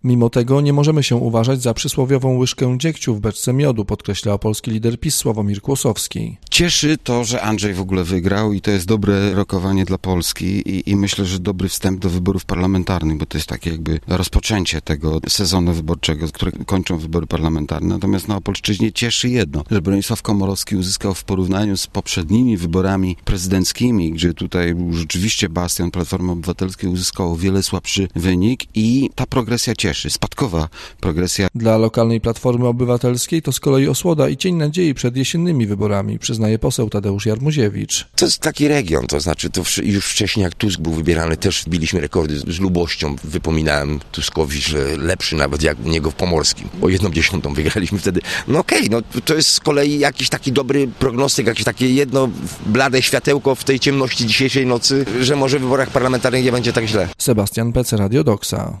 Mimo tego nie możemy się uważać za przysłowiową łyżkę dziegciu w beczce miodu, podkreśla opolski lider PiS Sławomir Kłosowski. Cieszy to, że Andrzej w ogóle wygrał i to jest dobre rokowanie dla Polski i myślę, że dobry wstęp do wyborów parlamentarnych, bo to jest takie jakby rozpoczęcie tego sezonu wyborczego, które kończą wybory parlamentarne. Natomiast na Opolszczyźnie cieszy jedno, że Bronisław Komorowski uzyskał w porównaniu z poprzednimi wyborami prezydenckimi, gdzie tutaj był rzeczywiście bastion Platformy Obywatelskiej, uzyskał o wiele słabszy wynik i ta progresja cieszy, spadkowa progresja. Dla lokalnej Platformy Obywatelskiej to z kolei osłoda i cień nadziei przed jesiennymi wyborami, przyznaje poseł Tadeusz Jarmuziewicz. To jest taki region, to znaczy to już wcześniej jak Tusk był wybierany, też biliśmy rekordy z lubością. Wypominałem Tuskowi, że lepszy nawet jak u niego w Pomorskim. O 1/10 wygraliśmy wtedy. No okej, to jest z kolei jakiś taki dobry prognostyk, jakieś takie jedno blade światełko w tej ciemności dzisiejszej nocy, że może w wyborach parlamentarnych nie będzie tak źle. Sebastian Pece, Radio Doksa.